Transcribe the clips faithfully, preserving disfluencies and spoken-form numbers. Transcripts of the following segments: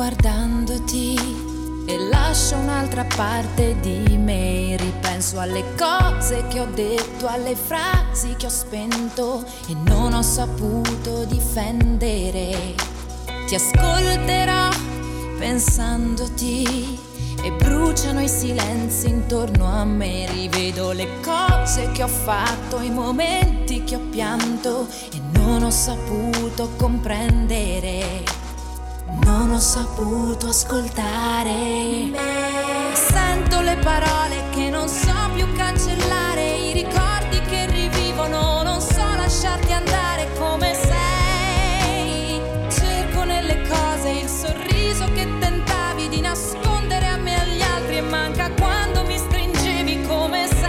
guardandoti e lascio un'altra parte di me. Ripenso alle cose che ho detto, alle frasi che ho spento e non ho saputo difendere. Ti ascolterò pensandoti e bruciano i silenzi intorno a me. Rivedo le cose che ho fatto, i momenti che ho pianto e non ho saputo comprendere. Non ho saputo ascoltare me. Sento le parole che non so più cancellare, i ricordi che rivivono, non so lasciarti andare come sei. Cerco nelle cose il sorriso che tentavi di nascondere a me e agli altri e manca quando mi stringevi come sei.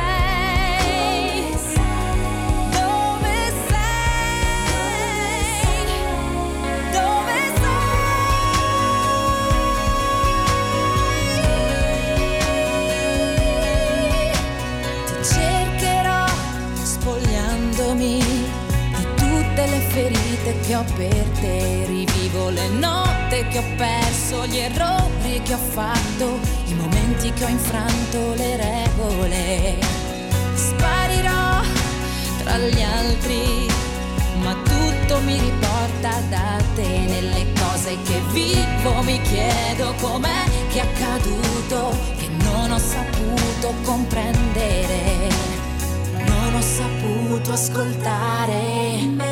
Dove sei? Dove di tutte le ferite che ho per te. Rivivo le notte che ho perso, gli errori che ho fatto, i momenti che ho infranto le regole. Sparirò tra gli altri, ma tutto mi riporta da te. Nelle cose che vivo mi chiedo com'è che è accaduto, che non ho saputo comprendere. Non ho saputo ascoltare me.